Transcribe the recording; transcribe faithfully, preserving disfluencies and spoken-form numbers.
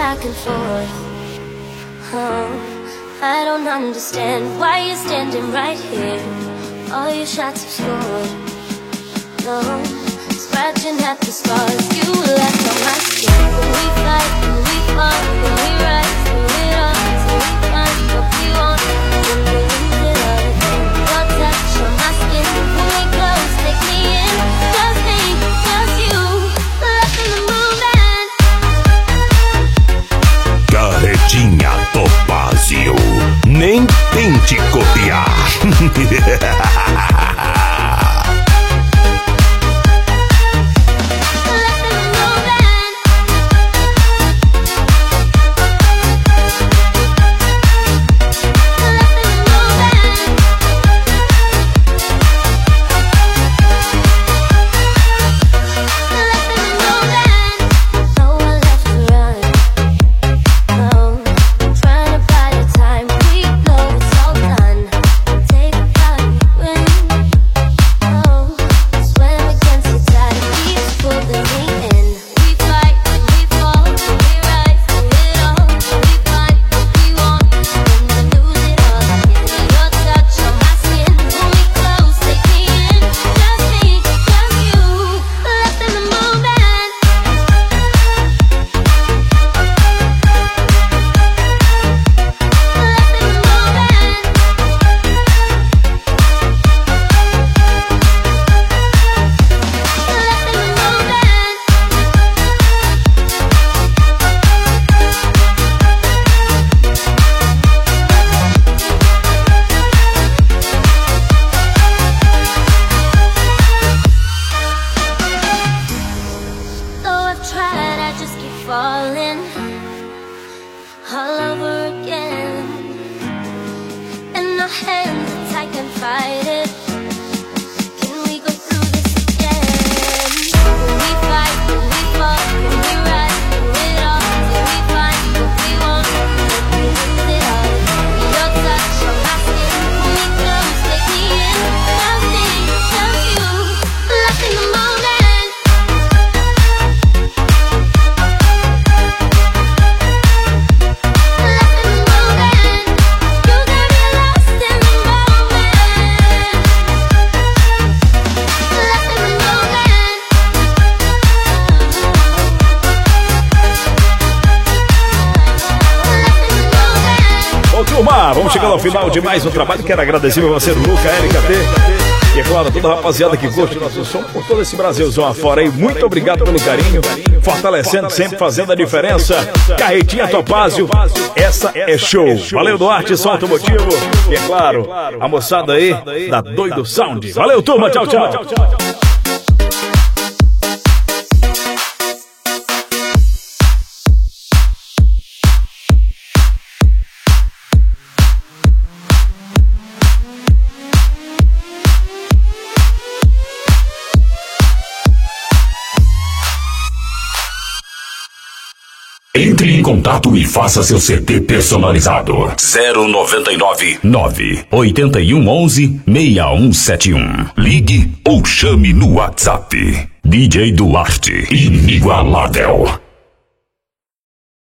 back and forth. Oh, I don't understand why you're standing right here. All your shots have scored. No, scratching at the scars you left on my skin. When we fight, when we fall, when we rise, when we all, till we find what we want, when we lose it all again. Your touch on my skin, pull me close, take me in. Just me, just you, left in the movement. Carretinha Topázio, nem tente copiar. Vamos chegando ao final de mais um trabalho. Quero agradecer a você, Luca, Érica T. E é claro, toda a rapaziada que curte nosso som por todo esse Brasilzão afora aí. Muito obrigado pelo carinho, fortalecendo, sempre fazendo a diferença. Carretinha Topázio, essa é show. Valeu, Duarte, som automotivo. E é claro, a moçada aí da Doido Sound. Valeu, turma, tchau, tchau. Entre em contato e faça seu C D personalizado. zero noventa e nove, nove oito um onze, seis um sete um. Ligue ou chame no WhatsApp. D J Duarte, inigualável.